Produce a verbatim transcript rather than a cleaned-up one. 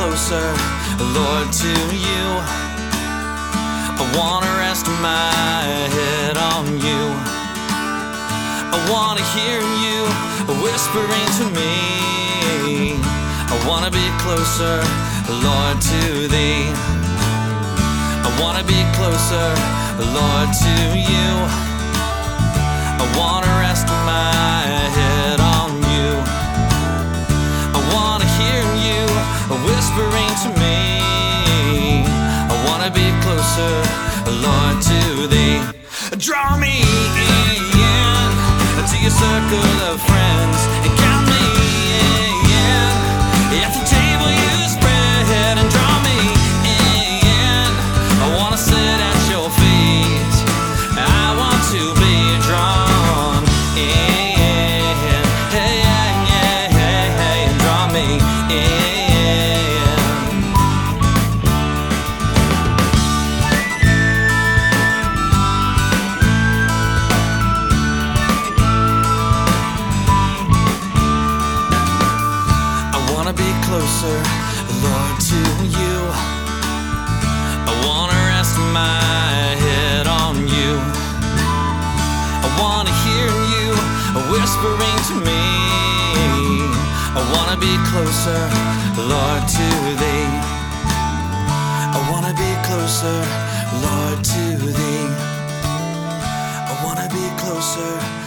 closer, Lord, to you. I wanna rest my head on you. I wanna hear you whispering to me. I wanna be closer, Lord, to thee. I wanna be closer, Lord, to you. I wanna rest my head on you. I wanna hear you whispering to me. I wanna be closer, Lord, to thee. Draw me in to your circle of friends and count me in at the table you spread, and draw me in. I wanna sit at your feet. I want to be drawn in. Hey, hey, hey, hey, hey, and draw me in. Be closer, Lord, to you. I wanna rest my head on you. I wanna hear you whispering to me. I wanna be closer, Lord, to thee. I wanna be closer, Lord, to thee. I wanna be closer.